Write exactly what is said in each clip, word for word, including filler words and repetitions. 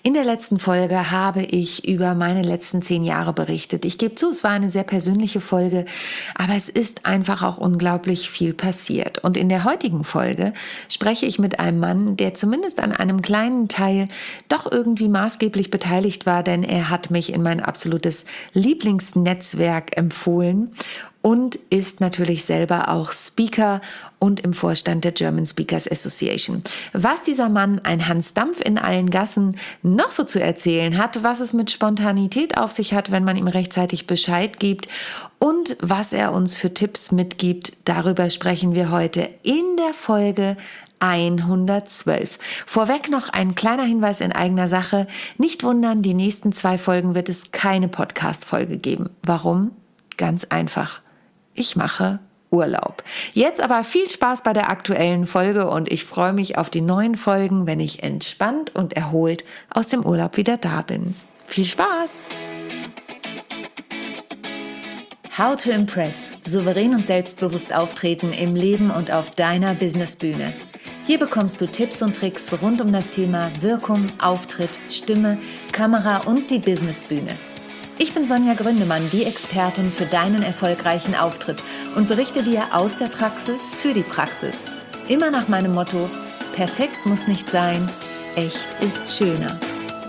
In der letzten Folge habe ich über meine letzten zehn Jahre berichtet. Ich gebe zu, es war eine sehr persönliche Folge, aber es ist einfach auch unglaublich viel passiert. Und in der heutigen Folge spreche ich mit einem Mann, der zumindest an einem kleinen Teil doch irgendwie maßgeblich beteiligt war, denn er hat mich in mein absolutes Lieblingsnetzwerk empfohlen und ist natürlich selber auch Speaker und im Vorstand der German Speakers Association. Was dieser Mann, ein Hans Dampf in allen Gassen, noch so zu erzählen hat, was es mit Spontanität auf sich hat, wenn man ihm rechtzeitig Bescheid gibt und was er uns für Tipps mitgibt, darüber sprechen wir heute in der Folge hundertzwölf. Vorweg noch ein kleiner Hinweis in eigener Sache. Nicht wundern, die nächsten zwei Folgen wird es keine Podcast-Folge geben. Warum? Ganz einfach. Ich mache Urlaub. Jetzt aber viel Spaß bei der aktuellen Folge und ich freue mich auf die neuen Folgen, wenn ich entspannt und erholt aus dem Urlaub wieder da bin. Viel Spaß! How to Impress. Souverän und selbstbewusst auftreten im Leben und auf deiner Businessbühne. Hier bekommst du Tipps und Tricks rund um das Thema Wirkung, Auftritt, Stimme, Kamera und die Businessbühne. Ich bin Sonja Gründemann, die Expertin für deinen erfolgreichen Auftritt und berichte dir aus der Praxis für die Praxis. Immer nach meinem Motto: Perfekt muss nicht sein, echt ist schöner.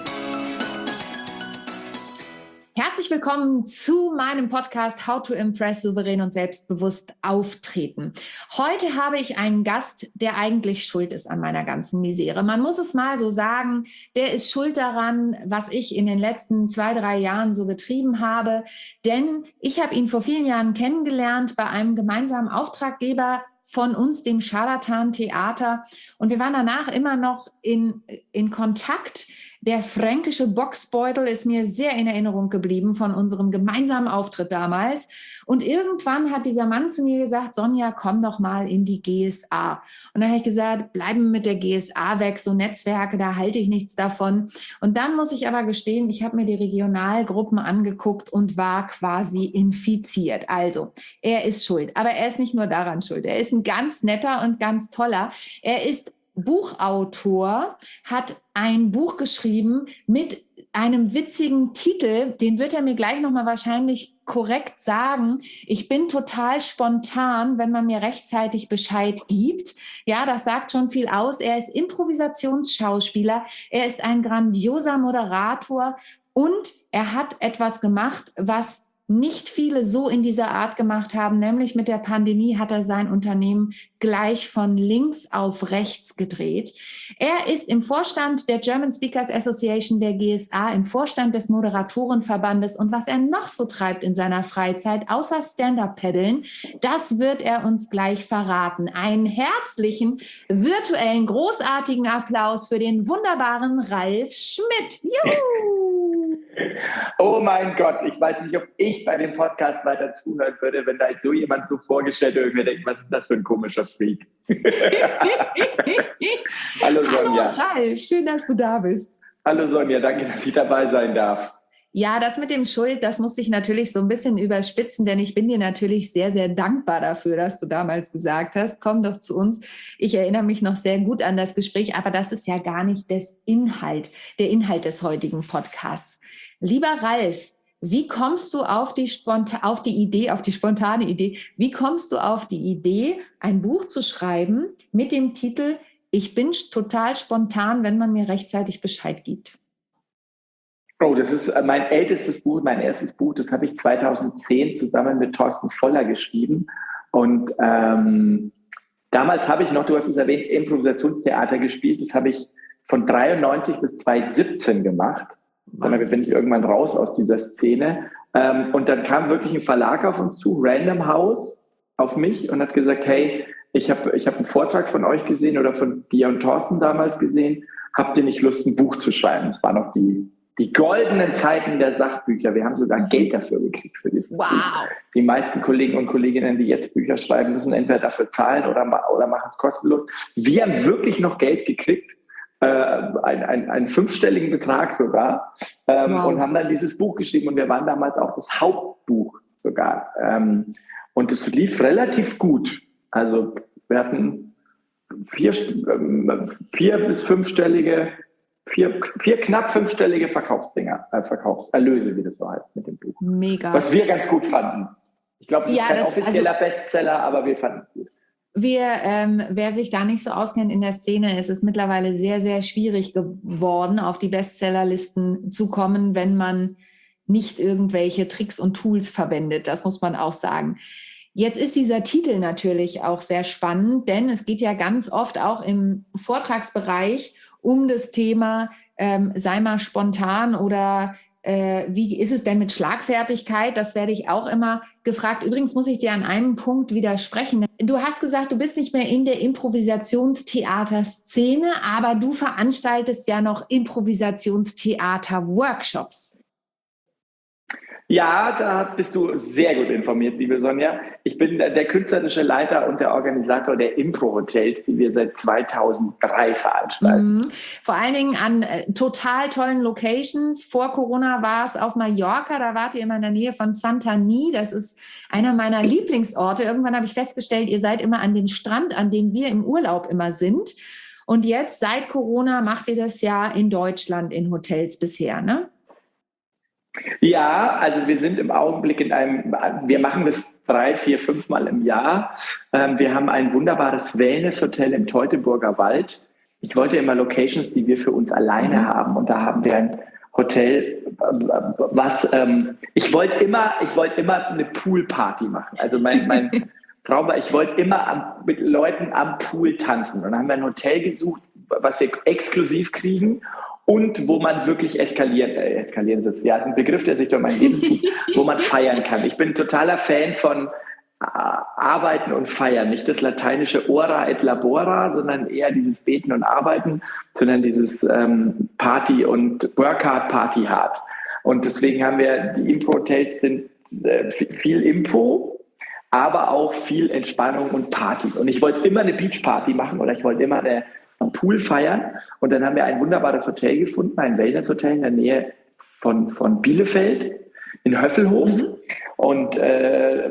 Herzlich willkommen zu meinem Podcast How to Impress, souverän und selbstbewusst auftreten. Heute habe ich einen Gast, der eigentlich schuld ist an meiner ganzen Misere. Man muss es mal so sagen, der ist schuld daran, was ich in den letzten zwei, drei Jahren so getrieben habe. Denn ich habe ihn vor vielen Jahren kennengelernt bei einem gemeinsamen Auftraggeber von uns, dem Scharlatan Theater. Und wir waren danach immer noch in, in Kontakt. Der fränkische Boxbeutel ist mir sehr in Erinnerung geblieben von unserem gemeinsamen Auftritt damals. Und irgendwann hat dieser Mann zu mir gesagt: Sonja, komm doch mal in die G S A. Und dann habe ich gesagt, bleiben mit der G S A weg, so Netzwerke, da halte ich nichts davon. Und dann muss ich aber gestehen, ich habe mir die Regionalgruppen angeguckt und war quasi infiziert. Also, er ist schuld. Aber er ist nicht nur daran schuld. Er ist ein ganz netter und ganz toller. Er ist Buchautor, hat ein Buch geschrieben mit einem witzigen Titel, den wird er mir gleich nochmal wahrscheinlich korrekt sagen. Ich bin total spontan, wenn man mir rechtzeitig Bescheid gibt. Ja, das sagt schon viel aus. Er ist Improvisationsschauspieler, er ist ein grandioser Moderator und er hat etwas gemacht, was nicht viele so in dieser Art gemacht haben, nämlich mit der Pandemie hat er sein Unternehmen gleich von links auf rechts gedreht. Er ist im Vorstand der German Speakers Association, der G S A, im Vorstand des Moderatorenverbandes und was er noch so treibt in seiner Freizeit, außer Stand-Up-Paddeln, das wird er uns gleich verraten. Einen herzlichen, virtuellen, großartigen Applaus für den wunderbaren Ralf Schmidt. Juhu! Oh mein Gott, ich weiß nicht, ob ich bei dem Podcast weiter zuhören würde, wenn da so jemand so vorgestellt wird und mir denkt, was ist das für ein komischer Freak. Hallo Sonja. Hallo Ralf, schön, dass du da bist. Hallo Sonja, danke, dass ich dabei sein darf. Ja, das mit dem Schuld, das musste ich natürlich so ein bisschen überspitzen, denn ich bin dir natürlich sehr, sehr dankbar dafür, dass du damals gesagt hast, komm doch zu uns. Ich erinnere mich noch sehr gut an das Gespräch, aber das ist ja gar nicht das Inhalt, der Inhalt des heutigen Podcasts. Lieber Ralf, wie kommst du auf die, Sponta- auf die Idee, auf die spontane Idee, wie kommst du auf die Idee, ein Buch zu schreiben mit dem Titel Ich bin total spontan, wenn man mir rechtzeitig Bescheid gibt? Oh, das ist mein ältestes Buch, mein erstes Buch, das habe ich zweitausendzehn zusammen mit Thorsten Voller geschrieben. Und ähm, damals habe ich noch, du hast es erwähnt, Improvisationstheater gespielt. Das habe ich von dreiundneunzig bis zweitausendsiebzehn gemacht. Dann bin ich irgendwann raus aus dieser Szene. Ähm, und dann kam wirklich ein Verlag auf uns zu, Random House, auf mich und hat gesagt, hey, ich habe ich hab einen Vortrag von euch gesehen oder von dir und Thorsten damals gesehen. Habt ihr nicht Lust, ein Buch zu schreiben? Das war noch die, die goldenen Zeiten der Sachbücher. Wir haben sogar Geld dafür gekriegt für dieses wow. Buch. Die meisten Kollegen und Kolleginnen, die jetzt Bücher schreiben, müssen entweder dafür zahlen oder, oder machen es kostenlos. Wir haben wirklich noch Geld gekriegt. Äh, ein, ein, einen fünfstelligen Betrag sogar ähm, wow. und haben dann dieses Buch geschrieben und wir waren damals auch das Hauptbuch sogar ähm, und es lief relativ gut. Also wir hatten vier, ähm, vier bis fünfstellige vier, vier knapp fünfstellige Verkaufsdinger, äh, Verkaufserlöse, wie das so heißt mit dem Buch. Mega. Was wir ganz gut fanden. Ich glaube, es ist Ja, kein das, offizieller also, Bestseller, aber wir fanden es gut. Wir, ähm, wer sich da nicht so auskennt in der Szene, ist es mittlerweile sehr, sehr schwierig geworden, auf die Bestsellerlisten zu kommen, wenn man nicht irgendwelche Tricks und Tools verwendet. Das muss man auch sagen. Jetzt ist dieser Titel natürlich auch sehr spannend, denn es geht ja ganz oft auch im Vortragsbereich um das Thema, ähm, sei mal spontan oder äh, wie ist es denn mit Schlagfertigkeit? Das werde ich auch immer gefragt. Übrigens muss ich dir an einem Punkt widersprechen. Du hast gesagt, du bist nicht mehr in der Improvisationstheater-Szene, aber du veranstaltest ja noch Improvisationstheater-Workshops. Ja, da bist du sehr gut informiert, liebe Sonja. Ich bin der künstlerische Leiter und der Organisator der Impro-Hotels, die wir seit zweitausenddrei veranstalten. Mhm. Vor allen Dingen an äh, total tollen Locations. Vor Corona war es auf Mallorca, da wart ihr immer in der Nähe von Santanyí. Das ist einer meiner Lieblingsorte. Irgendwann habe ich festgestellt, ihr seid immer an dem Strand, an dem wir im Urlaub immer sind. Und jetzt, seit Corona, macht ihr das ja in Deutschland in Hotels bisher, ne? Ja, also wir sind im Augenblick in einem, wir machen das drei, vier, fünf Mal im Jahr. Wir haben ein wunderbares Wellness-Hotel im Teutoburger Wald. Ich wollte immer Locations, die wir für uns alleine mhm. haben. Und da haben wir ein Hotel, was, ähm, ich wollte immer, ich wollte immer eine Poolparty machen. Also mein, mein Traum war, ich wollte immer am, mit Leuten am Pool tanzen. Und dann haben wir ein Hotel gesucht, was wir exklusiv kriegen. Und wo man wirklich eskaliert, äh, eskalieren ist, ja, ist ein Begriff, der sich durch mein Leben zieht, wo man feiern kann. Ich bin totaler Fan von äh, Arbeiten und Feiern. Nicht das lateinische Ora et Labora, sondern eher dieses Beten und Arbeiten, sondern dieses ähm, Party und Work hard, Party hard. Und deswegen haben wir, die Impro-Hotels sind äh, viel Impro, aber auch viel Entspannung und Party. Und ich wollte immer eine Beachparty machen oder ich wollte immer eine am Pool feiern. Und dann haben wir ein wunderbares Hotel gefunden, ein Wellness-Hotel in der Nähe von, von Bielefeld in Höffelhof. Mhm. Und äh,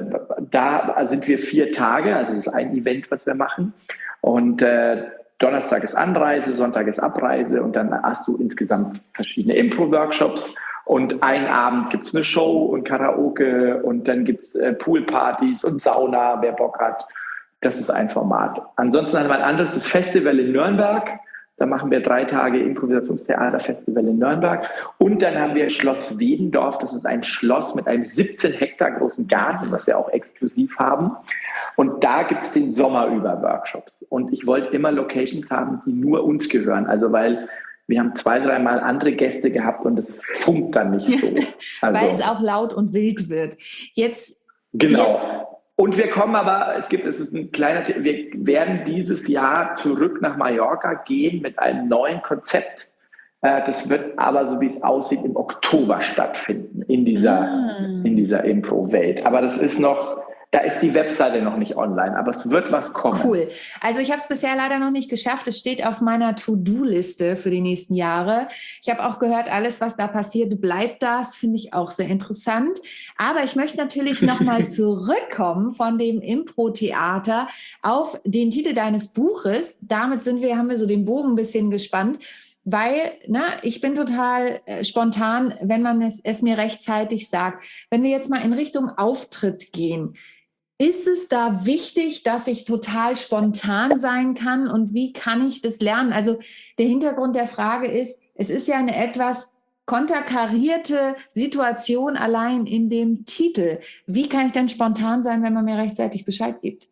da sind wir vier Tage, also das ist ein Event, was wir machen. Und äh, Donnerstag ist Anreise, Sonntag ist Abreise und dann hast du insgesamt verschiedene Impro-Workshops. Und einen Abend gibt es eine Show und Karaoke und dann gibt es äh, Poolpartys und Sauna, wer Bock hat. Das ist ein Format. Ansonsten haben wir ein anderes, das Festival in Nürnberg. Da machen wir drei Tage Improvisationstheater-Festival in Nürnberg. Und dann haben wir Schloss Wedendorf. Das ist ein Schloss mit einem siebzehn Hektar großen Garten, was wir auch exklusiv haben. Und da gibt es den Sommer über Workshops. Und ich wollte immer Locations haben, die nur uns gehören. Also weil wir haben zwei, dreimal andere Gäste gehabt und es funkt dann nicht so. Also, weil es auch laut und wild wird. Jetzt, genau. Jetzt Und wir kommen aber, es gibt, es ist ein kleiner, wir werden dieses Jahr zurück nach Mallorca gehen mit einem neuen Konzept. Das wird aber, so wie es aussieht, im Oktober stattfinden, in dieser, ah. in dieser Impro-Welt. Aber das ist noch, da ist die Webseite noch nicht online, aber es wird was kommen. Cool. Also ich habe es bisher leider noch nicht geschafft. Es steht auf meiner To-Do-Liste für die nächsten Jahre. Ich habe auch gehört, alles, was da passiert, bleibt das. Finde ich auch sehr interessant. Aber ich möchte natürlich nochmal zurückkommen von dem Impro-Theater auf den Titel deines Buches. Damit sind wir, haben wir so den Bogen ein bisschen gespannt. Weil, na, ich bin total äh, spontan, wenn man es, es mir rechtzeitig sagt. Wenn wir jetzt mal in Richtung Auftritt gehen, ist es da wichtig, dass ich total spontan sein kann und wie kann ich das lernen? Also der Hintergrund der Frage ist, es ist ja eine etwas konterkarierte Situation allein in dem Titel. Wie kann ich denn spontan sein, wenn man mir rechtzeitig Bescheid gibt?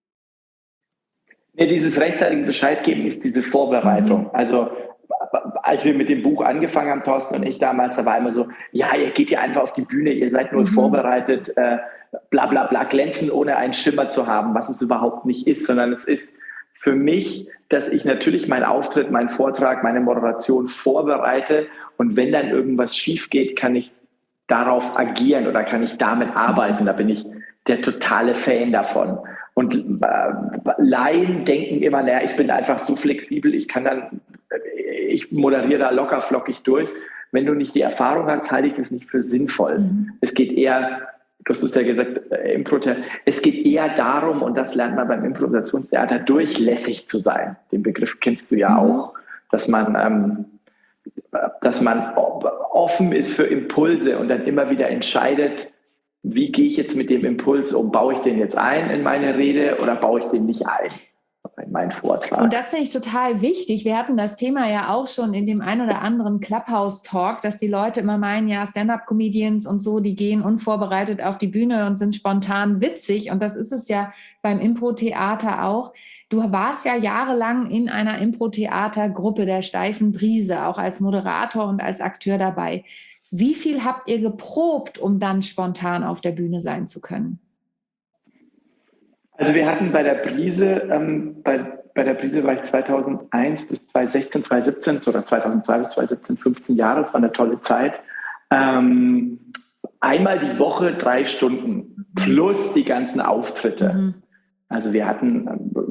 Ja, dieses rechtzeitige Bescheid geben ist diese Vorbereitung. Mhm. Also als wir mit dem Buch angefangen haben, Thorsten und ich damals, da war immer so, ja, ihr geht ja einfach auf die Bühne, ihr seid nur mhm. vorbereitet, äh, bla bla bla, glänzen, ohne einen Schimmer zu haben, was es überhaupt nicht ist, sondern es ist für mich, dass ich natürlich meinen Auftritt, meinen Vortrag, meine Moderation vorbereite und wenn dann irgendwas schief geht, kann ich darauf agieren oder kann ich damit arbeiten, da bin ich der totale Fan davon. Und äh, Laien denken immer, naja, ich bin einfach so flexibel, ich kann dann, ich moderiere da locker flockig durch. Wenn du nicht die Erfahrung hast, halte ich das nicht für sinnvoll. Mhm. Es geht eher, du hast es ja gesagt, äh, Impro, es geht eher darum, und das lernt man beim Improvisationstheater, durchlässig zu sein. Den Begriff kennst du ja mhm. auch, dass man, ähm, dass man offen ist für Impulse und dann immer wieder entscheidet, wie gehe ich jetzt mit dem Impuls um? Baue ich den jetzt ein in meine Rede oder baue ich den nicht ein in meinen Vortrag? Und das finde ich total wichtig. Wir hatten das Thema ja auch schon in dem ein oder anderen Clubhouse-Talk, dass die Leute immer meinen, ja, Stand-up-Comedians und so, die gehen unvorbereitet auf die Bühne und sind spontan witzig. Und das ist es ja beim Impro-Theater auch. Du warst ja jahrelang in einer Impro-Theater-Gruppe der Steifen Brise, auch als Moderator und als Akteur dabei. Wie viel habt ihr geprobt, um dann spontan auf der Bühne sein zu können? Also wir hatten bei der Brise, ähm, bei, bei der Brise war ich zweitausendeins bis zweitausendsechzehn, zweitausendsiebzehn oder zweitausendzwei bis zweitausendsiebzehn, fünfzehn Jahre, das war eine tolle Zeit. Ähm, einmal die Woche drei Stunden plus die ganzen Auftritte. Mhm. Also wir hatten,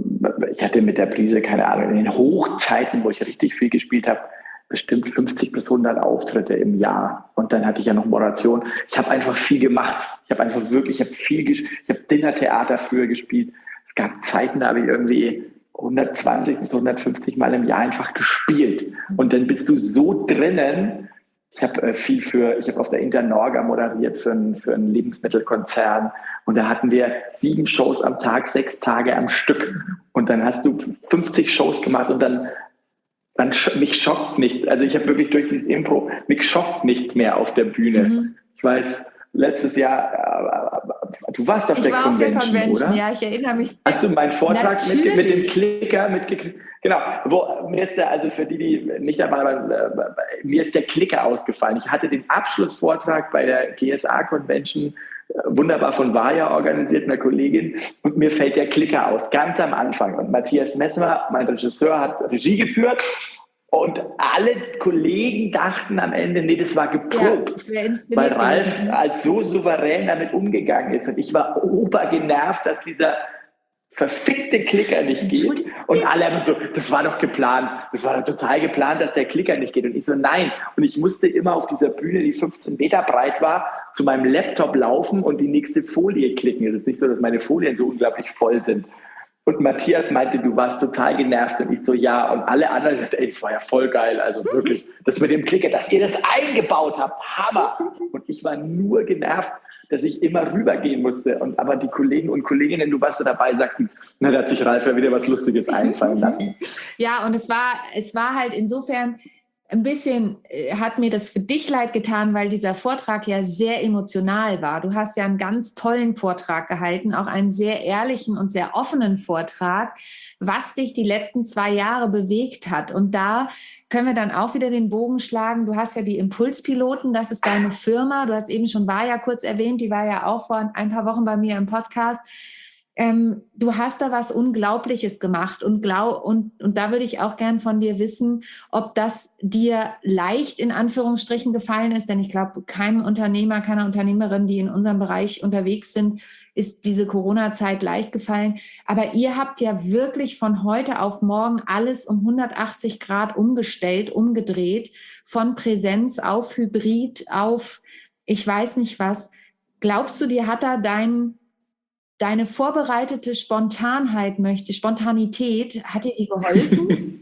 ich hatte mit der Brise, keine Ahnung, in den Hochzeiten, wo ich richtig viel gespielt habe, bestimmt fünfzig bis hundert Auftritte im Jahr. Und dann hatte ich ja noch Moderation. Ich habe einfach viel gemacht. Ich habe einfach wirklich, ich habe viel gespielt. Ich habe Dinnertheater früher gespielt. Es gab Zeiten, da habe ich irgendwie hundertzwanzig bis hundertfünfzig Mal im Jahr einfach gespielt. Und dann bist du so drinnen. Ich habe äh, viel für, ich habe auf der Internorga moderiert für einen für einen Lebensmittelkonzern. Und da hatten wir sieben Shows am Tag, sechs Tage am Stück. Und dann hast du fünfzig Shows gemacht und dann Dann mich schockt nichts. Also ich habe wirklich durch dieses Impro, mich schockt nichts mehr auf der Bühne. Mhm. Ich weiß, letztes Jahr, äh, du warst auf ich der war Convention, auf der Convention, oder? Ja, ich erinnere mich. Hast du meinen Vortrag mit, mit dem Klicker mitgekriegt? Genau, wo, mir ist der, also für die, die nicht dabei waren, äh, mir ist der Klicker ausgefallen. Ich hatte den Abschlussvortrag bei der G S A-Convention, wunderbar von Vaja organisiert, einer Kollegin, und mir fällt der Klicker aus, ganz am Anfang. Und Matthias Messmer, mein Regisseur, hat Regie geführt und alle Kollegen dachten am Ende, nee, das war geprobt, ja, das weil Ralf als so souverän damit umgegangen ist. Und ich war obergenervt, dass dieser verfickte Klicker nicht geht. Und alle haben so, das war doch geplant. Das war doch total geplant, dass der Klicker nicht geht. Und ich so, nein. Und ich musste immer auf dieser Bühne, die fünfzehn Meter breit war, zu meinem Laptop laufen und die nächste Folie klicken. Es ist nicht so, dass meine Folien so unglaublich voll sind. Und Matthias meinte, du warst total genervt. Und ich so, ja. Und alle anderen sagten, ey, das war ja voll geil. Also wirklich, das mit dem Klicker, dass ihr das eingebaut habt, Hammer. Und ich war nur genervt, dass ich immer rübergehen musste. Und aber die Kollegen und Kolleginnen, du warst da dabei, sagten, na, da hat sich Ralf ja wieder was Lustiges einfallen lassen. Ja, und es war, es war halt insofern ein bisschen, äh, hat mir das für dich leid getan, weil dieser Vortrag ja sehr emotional war. Du hast ja einen ganz tollen Vortrag gehalten, auch einen sehr ehrlichen und sehr offenen Vortrag, was dich die letzten zwei Jahre bewegt hat. Und da können wir dann auch wieder den Bogen schlagen. Du hast ja die Impulspiloten, das ist deine Firma. Du hast eben schon Vaja kurz erwähnt, die war ja auch vor ein paar Wochen bei mir im Podcast. Ähm, du hast da was Unglaubliches gemacht und, glaub, und, und da würde ich auch gern von dir wissen, ob das dir leicht in Anführungsstrichen gefallen ist, denn ich glaube, keinem Unternehmer, keiner Unternehmerin, die in unserem Bereich unterwegs sind, ist diese Corona-Zeit leicht gefallen. Aber ihr habt ja wirklich von heute auf morgen alles um hundertachtzig Grad umgestellt, umgedreht, von Präsenz auf Hybrid, auf ich weiß nicht was. Glaubst du, dir hat da dein Deine vorbereitete Spontanheit möchte, Spontanität, hat dir die geholfen?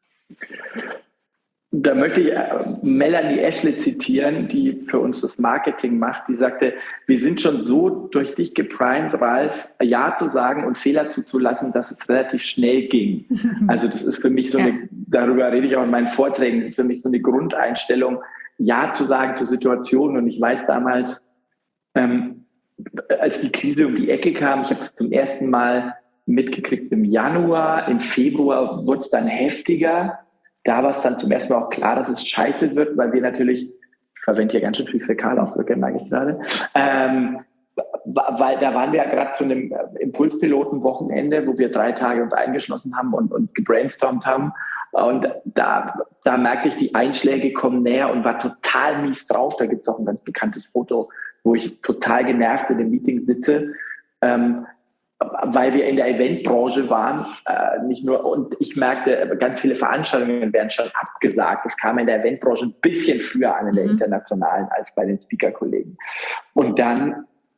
Da möchte ich Melanie Ashley zitieren, die für uns das Marketing macht. Die sagte, wir sind schon so durch dich geprimed, Ralf, Ja zu sagen und Fehler zuzulassen, dass es relativ schnell ging. Also das ist für mich so eine, ja. darüber rede ich auch in meinen Vorträgen, das ist für mich so eine Grundeinstellung, Ja zu sagen zu Situationen. Und ich weiß damals, ähm, als die Krise um die Ecke kam, ich habe das zum ersten Mal mitgekriegt im Januar, im Februar wurde es dann heftiger. Da war es dann zum ersten Mal auch klar, dass es scheiße wird, weil wir natürlich, ich verwende hier ganz schön viel Fäkalausdrücke, merke ich gerade, ähm, weil da waren wir ja gerade zu einem Impulspiloten-Wochenende, wo wir drei Tage uns eingeschlossen haben und, und gebrainstormt haben. Und da, da merkte ich, die Einschläge kommen näher und war total mies drauf. Da gibt es auch ein ganz bekanntes Foto, wo ich total genervt in dem Meeting sitze, ähm, weil wir in der Eventbranche waren, äh, nicht nur, und ich merkte, ganz viele Veranstaltungen werden schon abgesagt. Das kam in der Eventbranche ein bisschen früher an, in der internationalen, als bei den Speaker-Kollegen. Und dann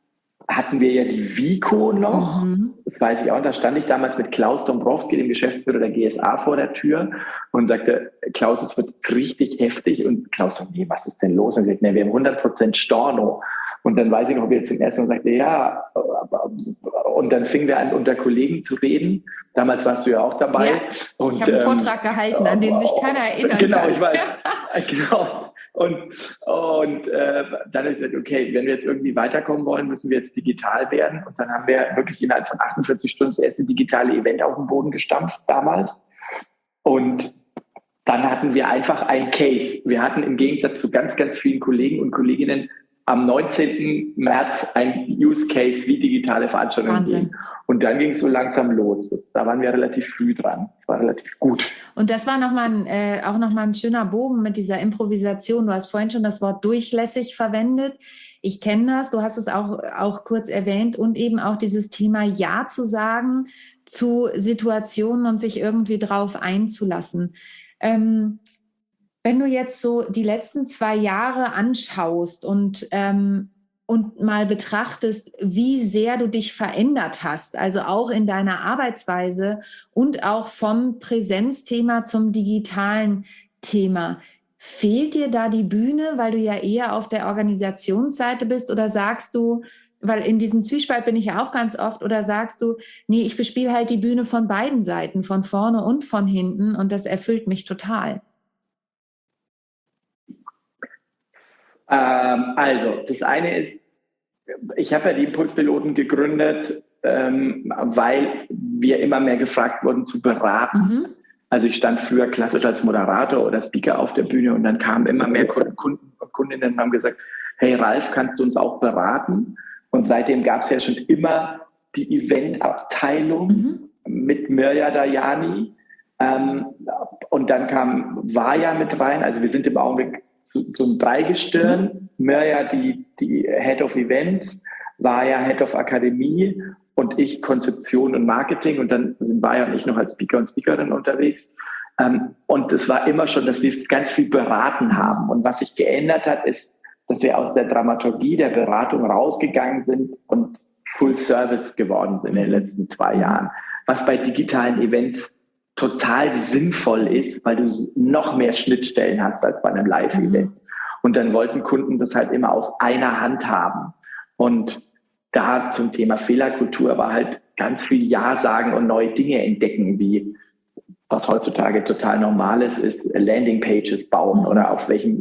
hatten wir ja die Vico noch. Mhm. Das weiß ich auch. Da stand ich damals mit Klaus Dombrowski, dem Geschäftsführer der G S A, vor der Tür und sagte, Klaus, es wird richtig heftig. Und Klaus sagte, nee, was ist denn los? Und ich sagte, nee, wir haben hundert Prozent Storno. Und dann weiß ich noch, wie er zum ersten Mal sagte, ja, und dann fingen wir an, unter Kollegen zu reden. Damals warst du ja auch dabei. Ja, und, ich habe einen ähm, Vortrag gehalten, an den sich keiner erinnert. Genau, kann. ich weiß. Genau. Und, und äh, dann habe ich gesagt, okay, wenn wir jetzt irgendwie weiterkommen wollen, müssen wir jetzt digital werden. Und dann haben wir wirklich innerhalb von achtundvierzig Stunden das erste digitale Event aus dem Boden gestampft damals. Und dann hatten wir einfach ein Case. Wir hatten im Gegensatz zu ganz, ganz vielen Kollegen und Kolleginnen am neunzehnten März ein Use Case, wie digitale Veranstaltungen Wahnsinn. gehen. Und dann ging es so langsam los. Da waren wir relativ früh dran. Das war relativ gut. Und das war noch mal ein, äh, auch nochmal ein schöner Bogen mit dieser Improvisation. Du hast vorhin schon das Wort durchlässig verwendet. Ich kenne das, du hast es auch, auch kurz erwähnt. Und eben auch dieses Thema Ja zu sagen zu Situationen und sich irgendwie drauf einzulassen. Ähm, Wenn du jetzt so die letzten zwei Jahre anschaust und, ähm, und mal betrachtest, wie sehr du dich verändert hast, also auch in deiner Arbeitsweise und auch vom Präsenzthema zum digitalen Thema, fehlt dir da die Bühne, weil du ja eher auf der Organisationsseite bist, oder sagst du, weil in diesem Zwiespalt bin ich ja auch ganz oft, oder sagst du, nee, ich bespiele halt die Bühne von beiden Seiten, von vorne und von hinten, und das erfüllt mich total? Ähm, also, das eine ist, ich habe ja die Impulspiloten gegründet, ähm, weil wir immer mehr gefragt wurden zu beraten. Mhm. Also ich stand früher klassisch als Moderator oder Speaker auf der Bühne und dann kamen immer mehr Kunden und Kundinnen und haben gesagt, hey Ralf, kannst du uns auch beraten? Und seitdem gab es ja schon immer die Eventabteilung mhm. mit Mirja Dayani. Ähm, und dann kam Vaja mit rein. Also wir sind im Augenblick so, so ein Dreigestirn. Mhm. Mirja die, die Head of Events, Vaja Head of Akademie und ich Konzeption und Marketing. Und dann sind Vaja und ich noch als Speaker und Speakerin unterwegs. Ähm, und es war immer schon, dass wir ganz viel beraten haben. Und was sich geändert hat, ist, dass wir aus der Dramaturgie der Beratung rausgegangen sind und Full Service geworden sind in den letzten zwei Jahren. Was bei digitalen Events total sinnvoll ist, weil du noch mehr Schnittstellen hast als bei einem Live-Event. Mhm. Und dann wollten Kunden das halt immer aus einer Hand haben. Und da zum Thema Fehlerkultur war halt ganz viel Ja sagen und neue Dinge entdecken, wie was heutzutage total normal ist, ist Landingpages bauen, mhm. oder auf welchem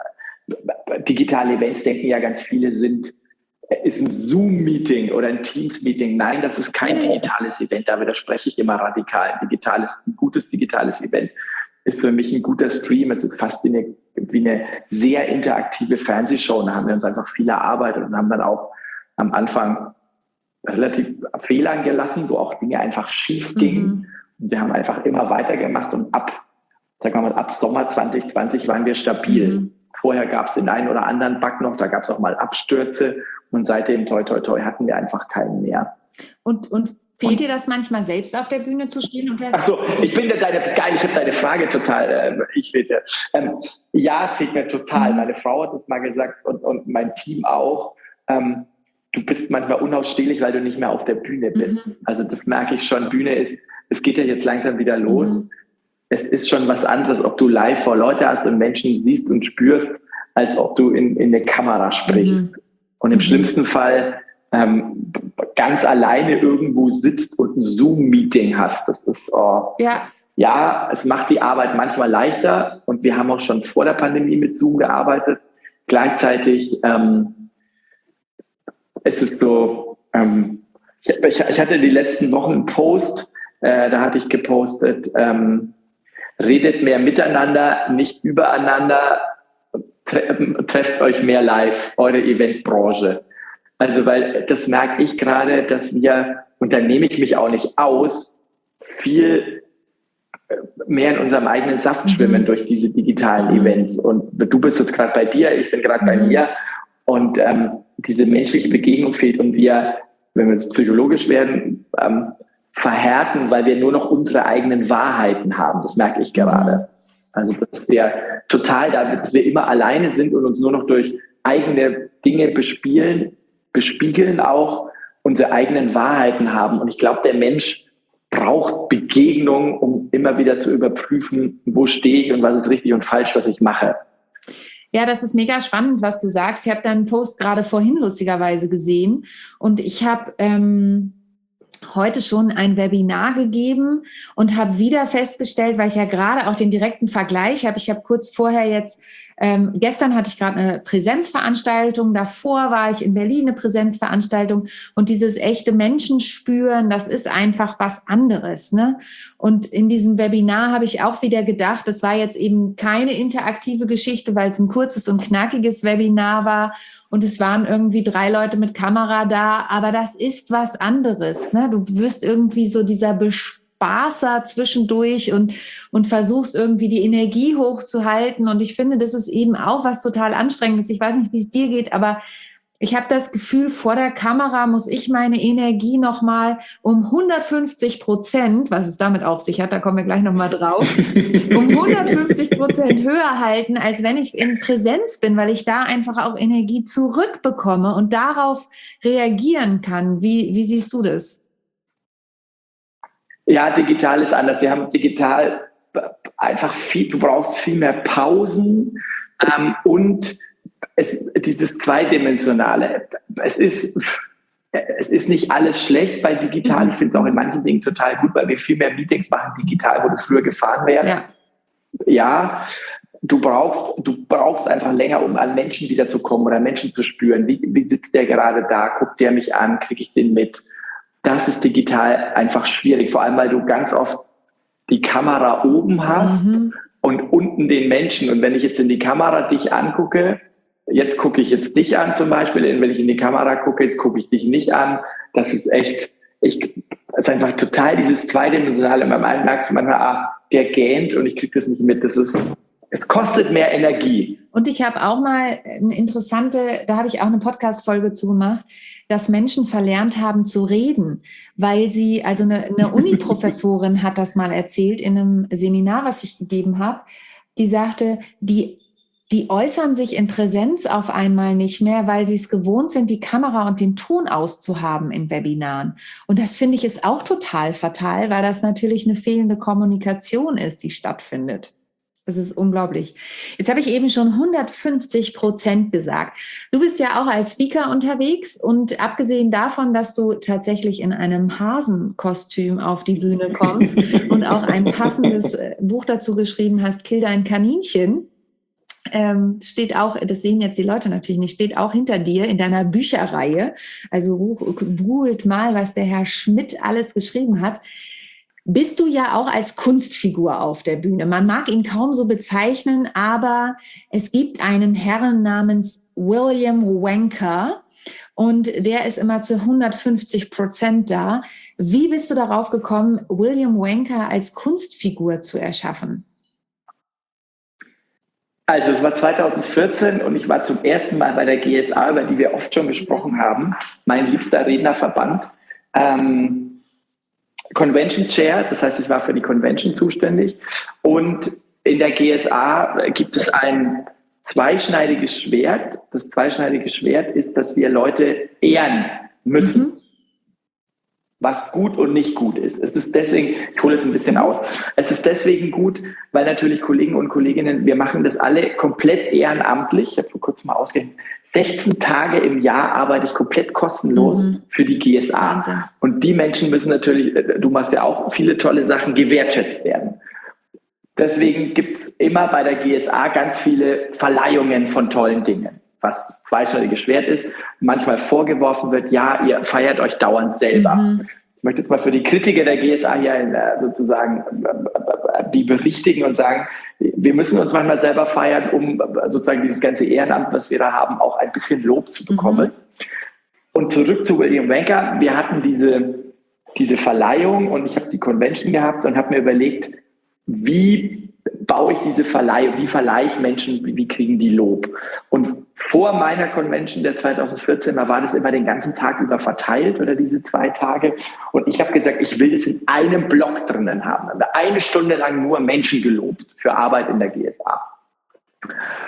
äh, digitale Events denken ja ganz viele sind, ist ein Zoom-Meeting oder ein Teams-Meeting. Nein, das ist kein digitales Event. Da widerspreche ich immer radikal. Ein, digitales, ein gutes digitales Event ist für mich ein guter Stream. Es ist fast wie eine, wie eine sehr interaktive Fernsehshow. Da haben wir uns einfach viel erarbeitet und haben dann auch am Anfang relativ Fehler gelassen, wo auch Dinge einfach schief gingen. Mhm. Und wir haben einfach immer weitergemacht und ab, sagen wir mal, ab Sommer zwanzig zwanzig waren wir stabil. Mhm. Vorher gab es den einen oder anderen Bug noch, da gab es auch mal Abstürze und seitdem, toi, toi, toi, hatten wir einfach keinen mehr. Und, und fehlt und, dir das manchmal selbst auf der Bühne zu stehen? Und ach so, ich bin deine, geil, ich habe deine Frage total, äh, ich bitte. Ähm, ja, es fehlt mir total. Mhm. Meine Frau hat das mal gesagt und, und mein Team auch. Ähm, du bist manchmal unausstehlich, weil du nicht mehr auf der Bühne bist. Mhm. Also das merke ich schon. Bühne ist, es geht ja jetzt langsam wieder los. Mhm. Es ist schon was anderes, ob du live vor Leute hast und Menschen siehst und spürst, als ob du in, in eine Kamera sprichst. Mhm. Und im mhm. schlimmsten Fall ähm, ganz alleine irgendwo sitzt und ein Zoom-Meeting hast. Das ist, oh, ja. ja, es macht die Arbeit manchmal leichter und wir haben auch schon vor der Pandemie mit Zoom gearbeitet. Gleichzeitig ähm, ist es so, ähm, ich, ich, ich hatte die letzten Wochen einen Post, äh, da hatte ich gepostet, ähm, redet mehr miteinander, nicht übereinander, tre- trefft euch mehr live, eure Eventbranche. Also, weil das merke ich gerade, dass wir, und da nehme ich mich auch nicht aus, viel mehr in unserem eigenen Saft schwimmen mhm. durch diese digitalen mhm. Events. Und du bist jetzt gerade bei dir, ich bin gerade mhm. bei mir. Und ähm, diese menschliche Begegnung fehlt und wir, wenn wir jetzt psychologisch werden, ähm, verhärten, weil wir nur noch unsere eigenen Wahrheiten haben. Das merke ich gerade. Also, dass wir total, dass wir immer alleine sind und uns nur noch durch eigene Dinge bespielen, bespiegeln auch unsere eigenen Wahrheiten haben. Und ich glaube, der Mensch braucht Begegnung, um immer wieder zu überprüfen, wo stehe ich und was ist richtig und falsch, was ich mache. Ja, das ist mega spannend, was du sagst. Ich habe deinen Post gerade vorhin lustigerweise gesehen und ich habe ähm, heute schon ein Webinar gegeben und habe wieder festgestellt, weil ich ja gerade auch den direkten Vergleich habe. Ich habe kurz vorher jetzt, ähm, gestern hatte ich gerade eine Präsenzveranstaltung, davor war ich in Berlin eine Präsenzveranstaltung und dieses echte Menschenspüren, das ist einfach was anderes, ne? Und in diesem Webinar habe ich auch wieder gedacht, das war jetzt eben keine interaktive Geschichte, weil es ein kurzes und knackiges Webinar war. Und es waren irgendwie drei Leute mit Kamera da, aber das ist was anderes, ne? Du wirst irgendwie so dieser Bespaßer zwischendurch und, und versuchst irgendwie die Energie hochzuhalten. Und ich finde, das ist eben auch was total Anstrengendes. Ich weiß nicht, wie es dir geht, aber ich habe das Gefühl, vor der Kamera muss ich meine Energie nochmal um hundertfünfzig Prozent, was es damit auf sich hat, da kommen wir gleich nochmal drauf, um hundertfünfzig Prozent höher halten, als wenn ich in Präsenz bin, weil ich da einfach auch Energie zurückbekomme und darauf reagieren kann. Wie, wie siehst du das? Ja, digital ist anders. Wir haben digital einfach viel, du brauchst viel mehr Pausen ähm, und es, dieses Zweidimensionale. Es ist, es ist nicht alles schlecht bei digital. Ich finde es auch in manchen Dingen total gut, weil wir viel mehr Meetings machen digital, wo das früher gefahren wäre. Ja, ja du, brauchst, du brauchst einfach länger, um an Menschen wiederzukommen oder Menschen zu spüren. Wie, wie sitzt der gerade da? Guckt der mich an? Kriege ich den mit? Das ist digital einfach schwierig, vor allem, weil du ganz oft die Kamera oben hast mhm. und unten den Menschen. Und wenn ich jetzt in die Kamera dich angucke, jetzt gucke ich jetzt dich an zum Beispiel, wenn ich in die Kamera gucke, jetzt gucke ich dich nicht an. Das ist echt, ich, das ist einfach total dieses Zweidimensionale. Beim einen merkst du manchmal, ah, der gähnt und ich kriege das nicht mit. Das ist, es kostet mehr Energie. Und ich habe auch mal eine interessante, da habe ich auch eine Podcast-Folge zu gemacht, dass Menschen verlernt haben zu reden, weil sie, also eine, eine Uni-Professorin hat das mal erzählt in einem Seminar, was ich gegeben habe, die sagte, die Die äußern sich in Präsenz auf einmal nicht mehr, weil sie es gewohnt sind, die Kamera und den Ton auszuhaben in Webinaren. Und das finde ich ist auch total fatal, weil das natürlich eine fehlende Kommunikation ist, die stattfindet. Das ist unglaublich. Jetzt habe ich eben schon hundertfünfzig Prozent gesagt. Du bist ja auch als Speaker unterwegs und abgesehen davon, dass du tatsächlich in einem Hasenkostüm auf die Bühne kommst und auch ein passendes Buch dazu geschrieben hast, Kill dein Kaninchen, Ähm, steht auch, das sehen jetzt die Leute natürlich nicht, steht auch hinter dir in deiner Bücherreihe. Also googelt mal, was der Herr Schmidt alles geschrieben hat. Bist du ja auch als Kunstfigur auf der Bühne. Man mag ihn kaum so bezeichnen, aber es gibt einen Herrn namens William Wenker und der ist immer zu hundertfünfzig Prozent da. Wie bist du darauf gekommen, William Wenker als Kunstfigur zu erschaffen? Also es war zweitausendvierzehn und ich war zum ersten Mal bei der G S A, über die wir oft schon gesprochen haben, mein liebster Rednerverband, ähm, Convention Chair, das heißt, ich war für die Convention zuständig und in der G S A gibt es ein zweischneidiges Schwert. Das zweischneidige Schwert ist, dass wir Leute ehren müssen. Mhm. Was gut und nicht gut ist. Es ist deswegen, ich hole es ein bisschen aus, es ist deswegen gut, weil natürlich Kollegen und Kolleginnen, wir machen das alle komplett ehrenamtlich. Ich habe vor kurzem mal ausgerechnet, sechzehn Tage im Jahr arbeite ich komplett kostenlos mhm. für die G S A. Wahnsinn. Und die Menschen müssen natürlich, du machst ja auch viele tolle Sachen, gewertschätzt werden. Deswegen gibt es immer bei der G S A ganz viele Verleihungen von tollen Dingen. Was das zweischneidige Schwert ist, manchmal vorgeworfen wird, ja, ihr feiert euch dauernd selber. Mhm. Ich möchte jetzt mal für die Kritiker der G S A hier sozusagen die berichtigen und sagen, wir müssen uns manchmal selber feiern, um sozusagen dieses ganze Ehrenamt, was wir da haben, auch ein bisschen Lob zu bekommen. Mhm. Und zurück zu William Wenker. Wir hatten diese, diese Verleihung und ich habe die Convention gehabt und habe mir überlegt, wie baue ich diese Verleihung, wie verleihe ich Menschen, wie, wie kriegen die Lob? Und vor meiner Convention der zweitausendvierzehn war das immer den ganzen Tag über verteilt oder diese zwei Tage. Und ich habe gesagt, ich will das in einem Block drinnen haben. Eine Stunde lang nur Menschen gelobt für Arbeit in der G S A.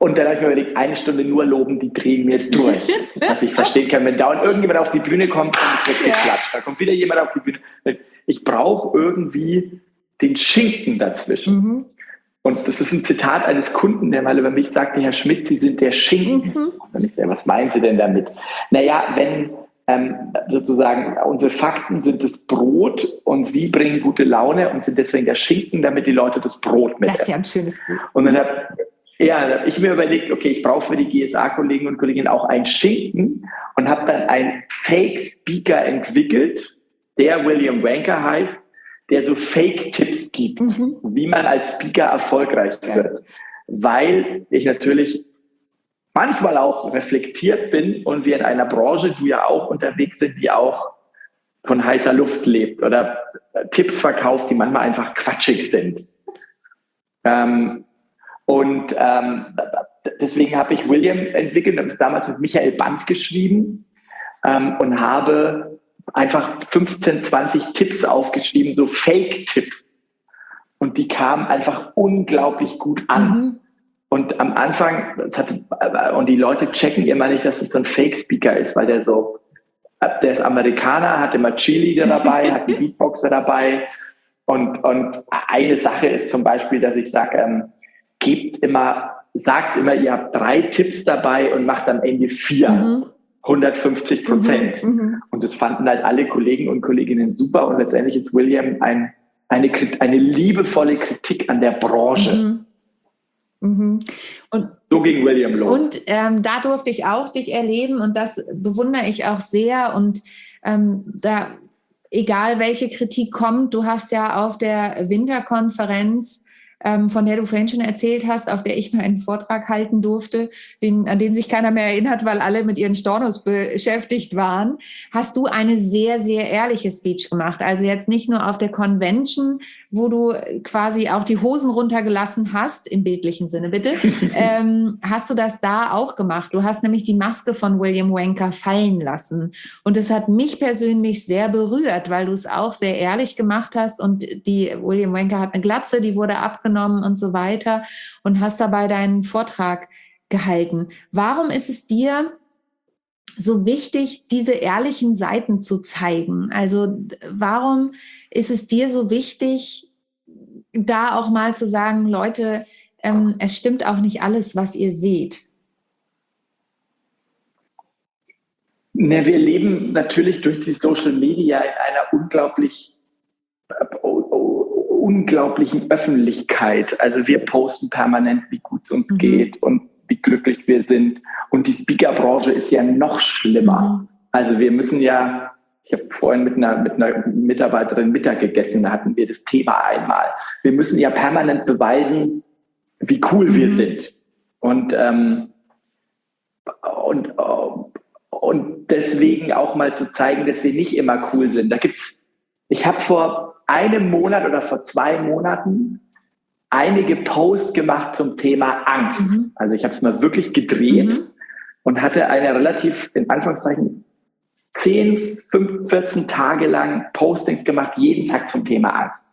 Und dann habe ich mir überlegt, eine Stunde nur loben, die drehen mir durch. Was ich verstehen kann, wenn dauernd irgendjemand auf die Bühne kommt, dann ist weggeklatscht. Da kommt wieder jemand auf die Bühne. Ich brauche irgendwie den Schinken dazwischen. Mhm. Und das ist ein Zitat eines Kunden, der mal über mich sagte, Herr Schmidt, Sie sind der Schinken. Mhm. Und ich sage, was meinen Sie denn damit? Naja, wenn ähm, sozusagen unsere Fakten sind das Brot und Sie bringen gute Laune und sind deswegen der Schinken, damit die Leute das Brot mitessen. Das ist ja ein schönes Bild. Und dann habe ja, hab ich mir überlegt, okay, ich brauche für die G S A-Kollegen und Kolleginnen auch einen Schinken und habe dann einen Fake-Speaker entwickelt, der William Wanker heißt, der so Fake-Tipps gibt, mhm. wie man als Speaker erfolgreich wird. Ja. Weil ich natürlich manchmal auch reflektiert bin und wir in einer Branche, du ja auch unterwegs sind, die auch von heißer Luft lebt oder Tipps verkauft, die manchmal einfach quatschig sind. Ähm, und ähm, deswegen habe ich William entwickelt, habe es damals mit Michael Band geschrieben ähm, und habe einfach fünfzehn, zwanzig Tipps aufgeschrieben, so Fake-Tipps. Und die kamen einfach unglaublich gut an. Mhm. Und am Anfang, das hat, und die Leute checken immer nicht, dass es so ein Fake-Speaker ist, weil der so, der ist Amerikaner, hat immer Cheerleader dabei, hat einen Beatboxer dabei. Und, und eine Sache ist zum Beispiel, dass ich sage, ähm, gebt immer, sagt immer, ihr habt drei Tipps dabei und macht am Ende vier. Mhm. hundertfünfzig Prozent. Mhm, mh. Und das fanden halt alle Kollegen und Kolleginnen super. Und letztendlich ist William ein, eine, eine liebevolle Kritik an der Branche. Mhm. Mhm. Und, so ging William los. Und ähm, da durfte ich auch dich erleben und das bewundere ich auch sehr. Und ähm, da, egal welche Kritik kommt, du hast ja auf der Winterkonferenz, ähm, von der du vorhin schon erzählt hast, auf der ich mal einen Vortrag halten durfte, den, an den sich keiner mehr erinnert, weil alle mit ihren Stornos beschäftigt waren, hast du eine sehr, sehr ehrliche Speech gemacht. Also jetzt nicht nur auf der Convention, wo du quasi auch die Hosen runtergelassen hast, im bildlichen Sinne bitte, ähm, hast du das da auch gemacht. Du hast nämlich die Maske von William Wanker fallen lassen. Und das hat mich persönlich sehr berührt, weil du es auch sehr ehrlich gemacht hast und die William Wanker hat eine Glatze, die wurde abgenommen und so weiter und hast dabei deinen Vortrag gehalten. Warum ist es dir so wichtig, diese ehrlichen Seiten zu zeigen? Also warum ist es dir so wichtig, da auch mal zu sagen, Leute, ähm, es stimmt auch nicht alles, was ihr seht? Na, wir leben natürlich durch die Social Media in einer unglaublich unglaublichen Öffentlichkeit. Also wir posten permanent, wie gut es uns mhm. geht und wie glücklich wir sind. Und die Speakerbranche ist ja noch schlimmer. Mhm. Also wir müssen ja, ich habe vorhin mit einer, mit einer Mitarbeiterin Mittag gegessen, da hatten wir das Thema einmal. Wir müssen ja permanent beweisen, wie cool mhm. wir sind. Und, ähm, und, und deswegen auch mal zu zeigen, dass wir nicht immer cool sind. Da gibt's, ich habe vor einem Monat oder vor zwei Monaten einige Posts gemacht zum Thema Angst. Mhm. Also ich habe es mal wirklich gedreht mhm. und hatte eine relativ, in Anführungszeichen, zehn, fünf, vierzehn Tage lang Postings gemacht, jeden Tag zum Thema Angst.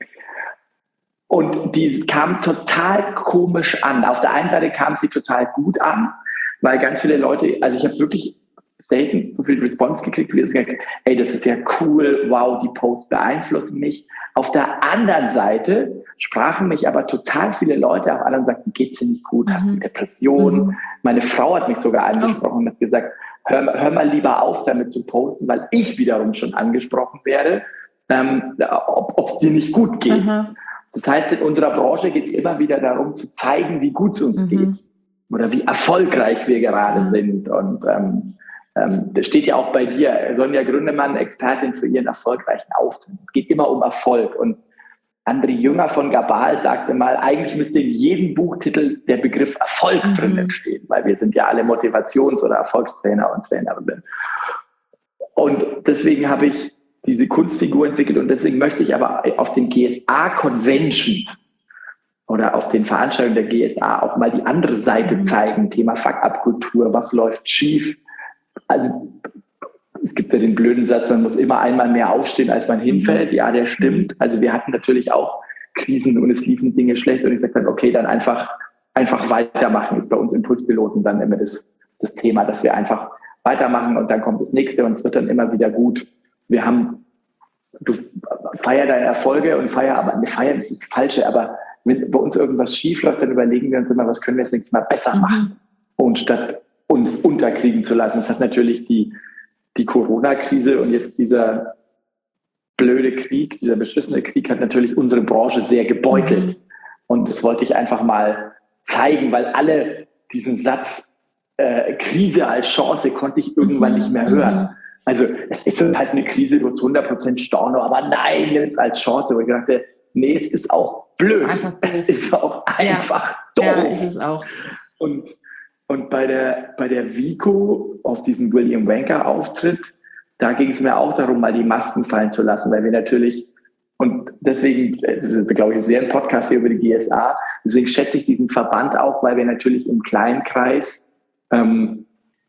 Und die kam total komisch an. Auf der einen Seite kam sie total gut an, weil ganz viele Leute, also ich habe wirklich selten so viel Response gekriegt, wie es gesagt, ey, das ist ja cool, wow, die Posts beeinflussen mich. Auf der anderen Seite sprachen mich aber total viele Leute auch an und sagten, geht's dir nicht gut, mhm. hast du Depressionen? Mhm. Meine Frau hat mich sogar angesprochen und hat gesagt, hör, hör mal lieber auf, damit zu posten, weil ich wiederum schon angesprochen werde, ähm, ob es dir nicht gut geht. Mhm. Das heißt, in unserer Branche geht es immer wieder darum, zu zeigen, wie gut es uns mhm. geht oder wie erfolgreich wir gerade mhm. sind. Und ähm, ähm, das steht ja auch bei dir, Sonja Gründemann, Expertin für ihren erfolgreichen Auftritt. Es geht immer um Erfolg. Und André Jünger von Gabal sagte mal, eigentlich müsste in jedem Buchtitel der Begriff Erfolg mhm. drinnen stehen, weil wir sind ja alle Motivations- oder Erfolgstrainer und Trainerinnen. Und deswegen habe ich diese Kunstfigur entwickelt und deswegen möchte ich aber auf den G S A-Conventions oder auf den Veranstaltungen der G S A auch mal die andere Seite mhm. zeigen, Thema Fuck-Up-Kultur, was läuft schief. Also es gibt ja den blöden Satz, man muss immer einmal mehr aufstehen, als man hinfällt. Ja, der stimmt. Also wir hatten natürlich auch Krisen und es liefen Dinge schlecht und ich sagte dann, okay, dann einfach einfach weitermachen ist bei uns Impulspiloten dann immer das, das Thema, dass wir einfach weitermachen und dann kommt das nächste und es wird dann immer wieder gut. Wir haben, du feier deine Erfolge und feier, aber ne, feiern ist das Falsche, aber wenn bei uns irgendwas schief läuft, dann überlegen wir uns immer, was können wir das nächste Mal besser machen, mhm. und statt uns unterkriegen zu lassen. Das hat natürlich die, die Corona-Krise und jetzt dieser blöde Krieg, dieser beschissene Krieg hat natürlich unsere Branche sehr gebeutelt. Mhm. Und das wollte ich einfach mal zeigen, weil alle diesen Satz äh, Krise als Chance konnte ich irgendwann mhm. nicht mehr hören. Mhm. Also es ist halt eine Krise, du hast hundert Prozent Storno, aber nein, nimm es als Chance. Wo ich dachte, nee, es ist auch blöd. Einfach doof. Es ist auch einfach ja. doof. Ja, ist es auch. Und, und bei der, bei der Vico auf diesem William Wanker Auftritt, da ging es mir auch darum, mal die Masken fallen zu lassen, weil wir natürlich, und deswegen, glaube ich, sehr ein Podcast hier über die G S A, deswegen schätze ich diesen Verband auch, weil wir natürlich im kleinen Kreis ähm,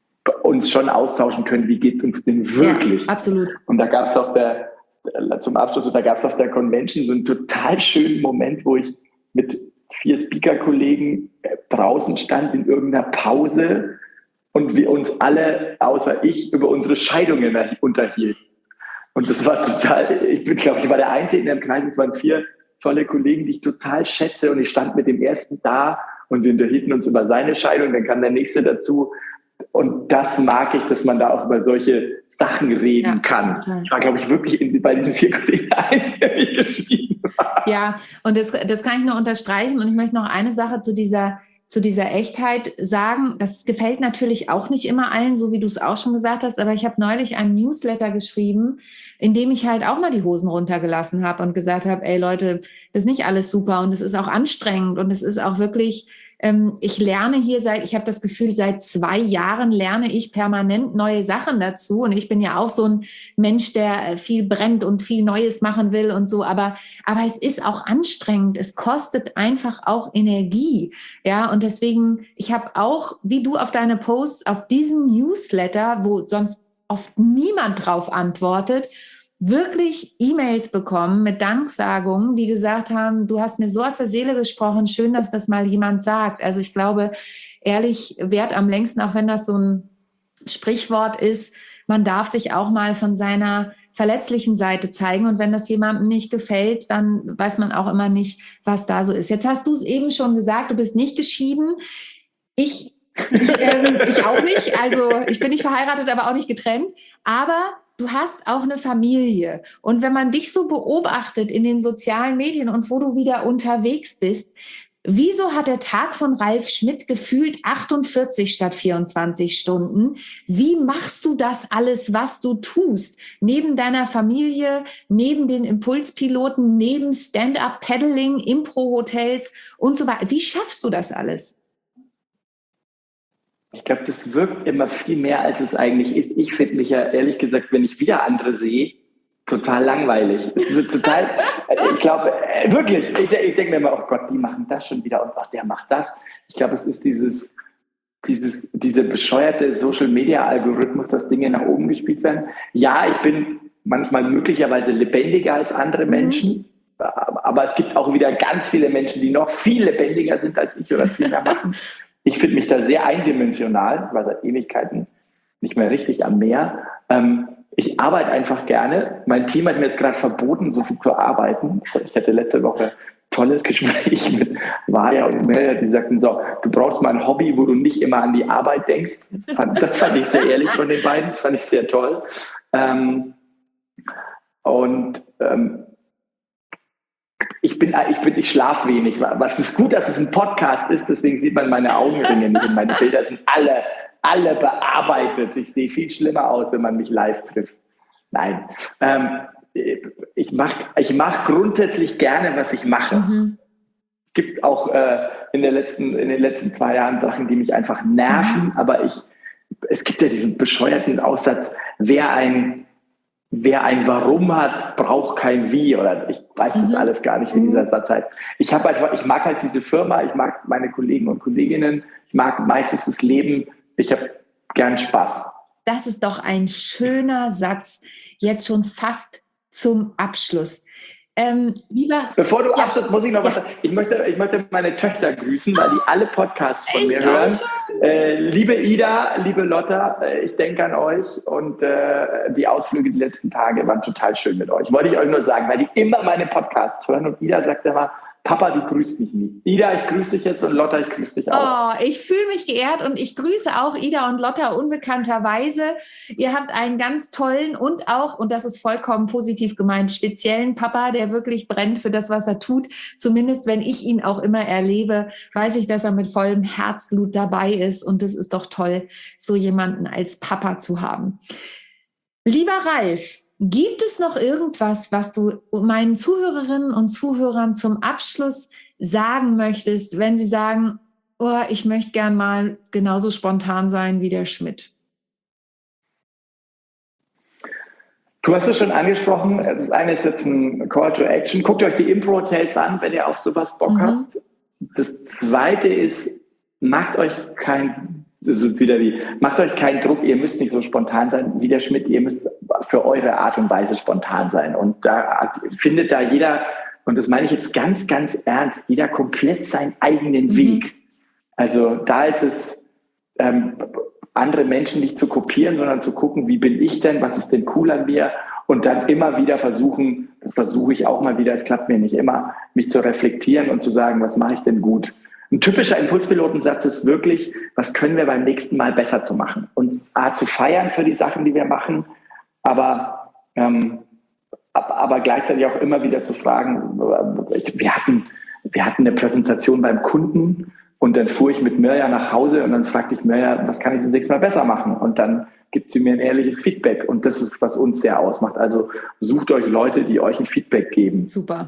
uns schon austauschen können, wie geht es uns denn wirklich? Ja, absolut. Und da gab es auf der, zum Abschluss, da gab es auf der Convention so einen total schönen Moment, wo ich mit vier Speaker-Kollegen draußen stand in irgendeiner Pause und wir uns alle, außer ich, über unsere Scheidungen unterhielten. Und das war total, ich bin, glaube ich, war der Einzige in dem Kreis, es waren vier tolle Kollegen, die ich total schätze und ich stand mit dem ersten da und wir unterhielten uns über seine Scheidung, dann kam der nächste dazu. Und das mag ich, dass man da auch über solche Sachen reden ja, kann. Total. Ich war, glaube ich, wirklich in, bei diesen vier Kollegen der Einzige, der mich geschrieben hat. Ja, und das, das kann ich nur unterstreichen. Und ich möchte noch eine Sache zu dieser, zu dieser Echtheit sagen. Das gefällt natürlich auch nicht immer allen, so wie du es auch schon gesagt hast. Aber ich habe neulich einen Newsletter geschrieben, in dem ich halt auch mal die Hosen runtergelassen habe und gesagt habe, ey Leute, das ist nicht alles super und es ist auch anstrengend und es ist auch wirklich... Ich lerne hier seit, ich habe das Gefühl, seit zwei Jahren lerne ich permanent neue Sachen dazu. Und ich bin ja auch so ein Mensch, der viel brennt und viel Neues machen will und so. Aber, aber es ist auch anstrengend. Es kostet einfach auch Energie. Ja, und deswegen, ich habe auch, wie du auf deine Posts, auf diesen Newsletter, wo sonst oft niemand drauf antwortet, wirklich E-Mails bekommen mit Danksagungen, die gesagt haben, du hast mir so aus der Seele gesprochen, schön, dass das mal jemand sagt. Also ich glaube, ehrlich währt am längsten, auch wenn das so ein Sprichwort ist, man darf sich auch mal von seiner verletzlichen Seite zeigen und wenn das jemandem nicht gefällt, dann weiß man auch immer nicht, was da so ist. Jetzt hast du es eben schon gesagt, du bist nicht geschieden. Ich, ich, ähm, ich auch nicht, also ich bin nicht verheiratet, aber auch nicht getrennt, aber du hast auch eine Familie. Und wenn man dich so beobachtet in den sozialen Medien und wo du wieder unterwegs bist, wieso hat der Tag von Ralf Schmidt gefühlt achtundvierzig statt vierundzwanzig Stunden? Wie machst du das alles, was du tust? Neben deiner Familie, neben den Impulspiloten, neben Stand-up-Paddling, Impro-Hotels und so weiter. Wie schaffst du das alles? Ich glaube, das wirkt immer viel mehr, als es eigentlich ist. Ich finde mich ja, ehrlich gesagt, wenn ich wieder andere sehe, total langweilig. Es ist total, ich glaube, wirklich, ich, ich denke mir immer, oh Gott, die machen das schon wieder und ach, der macht das. Ich glaube, es ist dieses, dieses, diese bescheuerte Social-Media-Algorithmus, dass Dinge nach oben gespielt werden. Ja, ich bin manchmal möglicherweise lebendiger als andere Menschen, aber es gibt auch wieder ganz viele Menschen, die noch viel lebendiger sind als ich oder viel mehr machen. Ich finde mich da sehr eindimensional, ich war seit Ewigkeiten nicht mehr richtig am Meer. Ähm, ich arbeite einfach gerne. Mein Team hat mir jetzt gerade verboten, so viel zu arbeiten. Ich hatte letzte Woche ein tolles Gespräch mit Vaja und Mel, die sagten so, du brauchst mal ein Hobby, wo du nicht immer an die Arbeit denkst. Das fand ich sehr ehrlich von den beiden, das fand ich sehr toll. Ähm, und ähm, Ich bin, ich bin, ich schlafe wenig. Was ist gut, dass es ein Podcast ist, deswegen sieht man meine Augenringe nicht und meine Bilder sind alle, alle bearbeitet. Ich sehe viel schlimmer aus, wenn man mich live trifft. Nein. Ähm, ich mache ich mach grundsätzlich gerne, was ich mache. Mhm. Es gibt auch äh, in, der letzten, in den letzten zwei Jahren Sachen, die mich einfach nerven, mhm. aber ich, es gibt ja diesen bescheuerten Aussatz, wer ein Wer ein Warum hat, braucht kein Wie, oder ich weiß das mhm. alles gar nicht, wie dieser Satz heißt. Ich habe einfach, ich mag halt diese Firma, ich mag meine Kollegen und Kolleginnen, ich mag meistens das Leben, ich habe gern Spaß. Das ist doch ein schöner Satz, jetzt schon fast zum Abschluss. Ähm, lieber, Bevor du ja, abschließt, muss ich noch ja. was sagen. Ich möchte, ich möchte meine Töchter grüßen, weil die alle Podcasts von Echt? mir hören. Oh, Äh, liebe Ida, liebe Lotta, äh, ich denke an euch und äh, die Ausflüge die letzten Tage waren total schön mit euch. Wollte ich euch nur sagen, weil die immer meine Podcasts hören und Ida sagt immer, Papa, du grüßt mich nie. Ida, ich grüße dich jetzt und Lotta, ich grüße dich auch. Oh, ich fühle mich geehrt und ich grüße auch Ida und Lotta unbekannterweise. Ihr habt einen ganz tollen und auch, und das ist vollkommen positiv gemeint, speziellen Papa, der wirklich brennt für das, was er tut. Zumindest wenn ich ihn auch immer erlebe, weiß ich, dass er mit vollem Herzblut dabei ist. Und es ist doch toll, so jemanden als Papa zu haben. Lieber Ralf, gibt es noch irgendwas, was du meinen Zuhörerinnen und Zuhörern zum Abschluss sagen möchtest, wenn sie sagen, oh, ich möchte gern mal genauso spontan sein wie der Schmidt? Du hast es schon angesprochen, das eine ist jetzt ein Call to Action. Guckt euch die Impro-Hotels an, wenn ihr auf sowas Bock mhm. habt. Das zweite ist, macht euch kein, das ist wieder wie, macht euch keinen Druck, ihr müsst nicht so spontan sein wie der Schmidt, ihr müsst für eure Art und Weise spontan sein. Und da findet da jeder, und das meine ich jetzt ganz, ganz ernst, jeder komplett seinen eigenen mhm. Weg. Also da ist es, ähm, andere Menschen nicht zu kopieren, sondern zu gucken, wie bin ich denn, was ist denn cool an mir und dann immer wieder versuchen, das versuche ich auch mal wieder, es klappt mir nicht immer, mich zu reflektieren und zu sagen, was mache ich denn gut. Ein typischer Impulspilotensatz ist wirklich, was können wir beim nächsten Mal besser zu machen? Und A, zu feiern für die Sachen, die wir machen, aber, ähm, aber gleichzeitig auch immer wieder zu fragen, wir hatten, wir hatten eine Präsentation beim Kunden und dann fuhr ich mit Mirja nach Hause und dann fragte ich Mirja, was kann ich das nächste Mal besser machen? Und dann gibt sie mir ein ehrliches Feedback und das ist, was uns sehr ausmacht. Also sucht euch Leute, die euch ein Feedback geben. Super.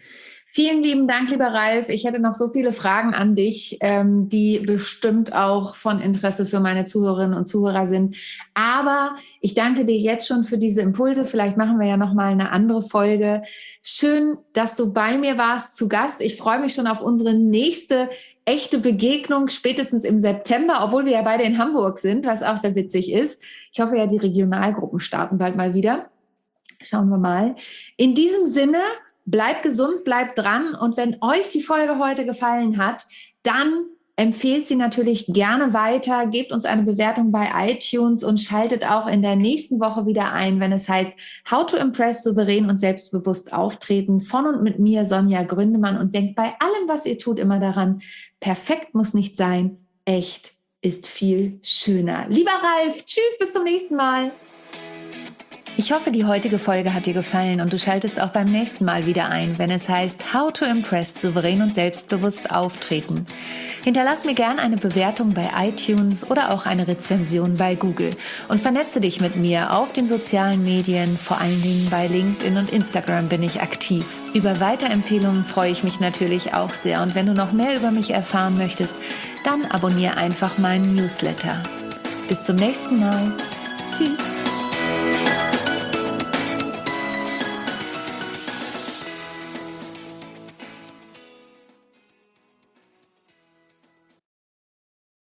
Vielen lieben Dank, lieber Ralf. Ich hätte noch so viele Fragen an dich, ähm, die bestimmt auch von Interesse für meine Zuhörerinnen und Zuhörer sind. Aber ich danke dir jetzt schon für diese Impulse. Vielleicht machen wir ja noch mal eine andere Folge. Schön, dass du bei mir warst, zu Gast. Ich freue mich schon auf unsere nächste echte Begegnung, spätestens im September, obwohl wir ja beide in Hamburg sind, was auch sehr witzig ist. Ich hoffe ja, die Regionalgruppen starten bald mal wieder. Schauen wir mal. In diesem Sinne, bleibt gesund, bleibt dran und wenn euch die Folge heute gefallen hat, dann empfehlt sie natürlich gerne weiter, gebt uns eine Bewertung bei iTunes und schaltet auch in der nächsten Woche wieder ein, wenn es heißt How to Impress souverän und selbstbewusst auftreten von und mit mir, Sonja Gründemann, und denkt bei allem, was ihr tut, immer daran, perfekt muss nicht sein, echt ist viel schöner. Lieber Ralf, tschüss, bis zum nächsten Mal. Ich hoffe, die heutige Folge hat dir gefallen und du schaltest auch beim nächsten Mal wieder ein, wenn es heißt How to Impress souverän und selbstbewusst auftreten. Hinterlass mir gern eine Bewertung bei iTunes oder auch eine Rezension bei Google und vernetze dich mit mir auf den sozialen Medien, vor allen Dingen bei LinkedIn und Instagram bin ich aktiv. Über Weiterempfehlungen freue ich mich natürlich auch sehr und wenn du noch mehr über mich erfahren möchtest, dann abonniere einfach meinen Newsletter. Bis zum nächsten Mal. Tschüss.